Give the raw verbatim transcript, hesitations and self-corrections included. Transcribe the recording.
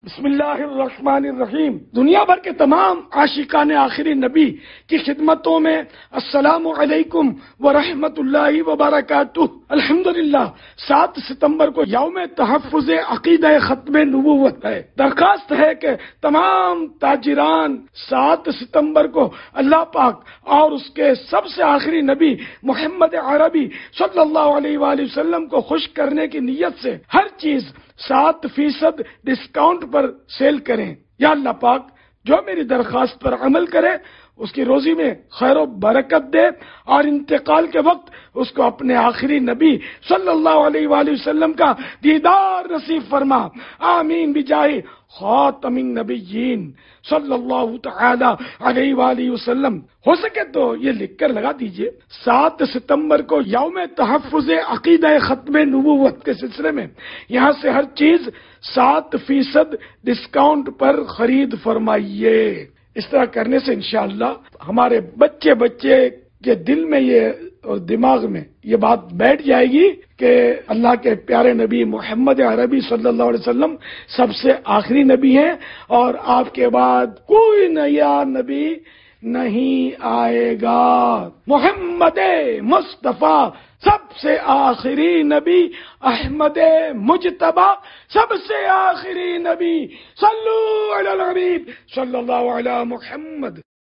بسم اللہ الرحمن الرحیم۔ دنیا بھر کے تمام عاشقان آخری نبی کی خدمتوں میں السلام علیکم ورحمۃ اللہ وبرکاتہ۔ الحمدللہ سات ستمبر کو یوم تحفظ عقیدہ ختم نبوت ہے۔ درخواست ہے کہ تمام تاجران سات ستمبر کو اللہ پاک اور اس کے سب سے آخری نبی محمد عربی صلی اللہ علیہ وآلہ وسلم کو خوش کرنے کی نیت سے ہر چیز سات فیصد ڈسکاؤنٹ پر سیل کریں۔ یا اللہ پاک جو میری درخواست پر عمل کرے اس کی روزی میں خیر و برکت دے اور انتقال کے وقت اس کو اپنے آخری نبی صلی اللہ علیہ وآلہ وسلم کا دیدار نصیب فرما، آمین بجاہ خاتم النبیین صلی اللہ تعالی علیہ وآلہ وسلم۔ ہو سکے تو یہ لکھ کر لگا دیجئے، سات ستمبر کو یوم تحفظ عقیدہ ختم نبوت کے سلسلے میں یہاں سے ہر چیز سات فیصد ڈسکاؤنٹ پر خرید فرمائیے۔ اس طرح کرنے سے انشاءاللہ ہمارے بچے بچے کے دل میں یہ اور دماغ میں یہ بات بیٹھ جائے گی کہ اللہ کے پیارے نبی محمد عربی صلی اللہ علیہ وسلم سب سے آخری نبی ہیں اور آپ کے بعد کوئی نیا نبی نہیں آئے گا۔ محمد مصطفیٰ سب سے آخری نبی، احمد مجتبیٰ سب سے آخری نبی، صلو علی الحبیب صلی اللہ علی محمد۔